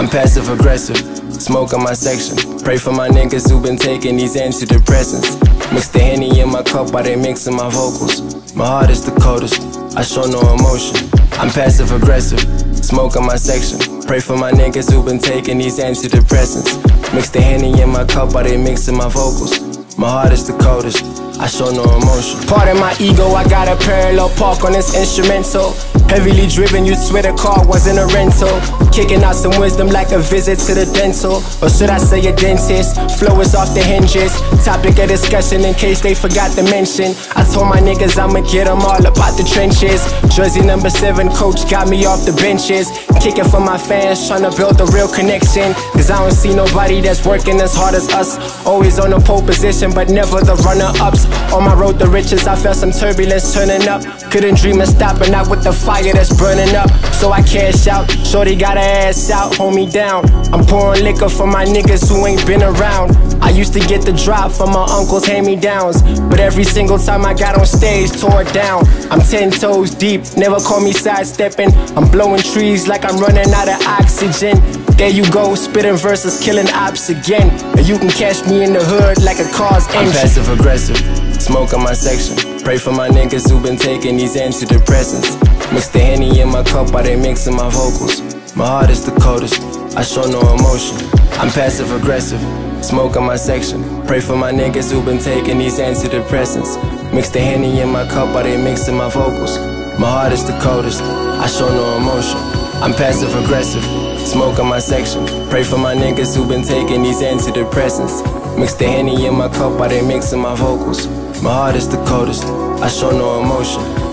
I'm passive aggressive, smoke on my section. Pray for my niggas who been taking these antidepressants. Mix the Henny in my cup while they mixing my vocals. My heart is the coldest, I show no emotion. I'm passive aggressive, smoke on my section. Pray for my niggas who been taking these antidepressants. Mix the Henny in my cup while they mixing my vocals. My heart is the coldest, I show no emotion. Pardon my ego, I got a parallel park on this instrumental. Heavily driven, you'd swear the car wasn't a rental. Kicking out some wisdom like a visit to the dental. Or should I say a dentist? Flow is off the hinges. Topic of discussion in case they forgot to mention. I told my niggas I'ma get them all about the trenches. Jersey number 7, coach got me off the benches. Kicking for my fans, tryna build a real connection. Cause I don't see nobody that's working as hard as us. Always on the pole position, but never the runner-ups. On my road to riches, I felt some turbulence turning up. Couldn't dream of stopping, not with the fire that's burning up. So I cash out, shorty got her ass out, hold me down. I'm pouring liquor for my niggas who ain't been around. I used to get the drop from my uncle's hand-me-downs, but every single time I got on stage, tore it down. I'm 10 toes deep, never call me sidestepping. I'm blowing trees like I'm running out of oxygen. There you go, spitting verses, killing ops again. And you can catch me in the hood like a car's engine. I'm passive aggressive, smoke on my section. Pray for my niggas who been taking these antidepressants. Mix the Henny in my cup while they mixing my vocals. My heart is the coldest, I show no emotion. I'm passive aggressive, smoke on my section. Pray for my niggas who been taking these antidepressants. Mix the Henny in my cup while they mixing my vocals. My heart is the coldest, I show no emotion. I'm passive aggressive, smoke on my section. Pray for my niggas who been taking these antidepressants. Mix the Henny in my cup while they mixing my vocals. My heart is the coldest, I show no emotion.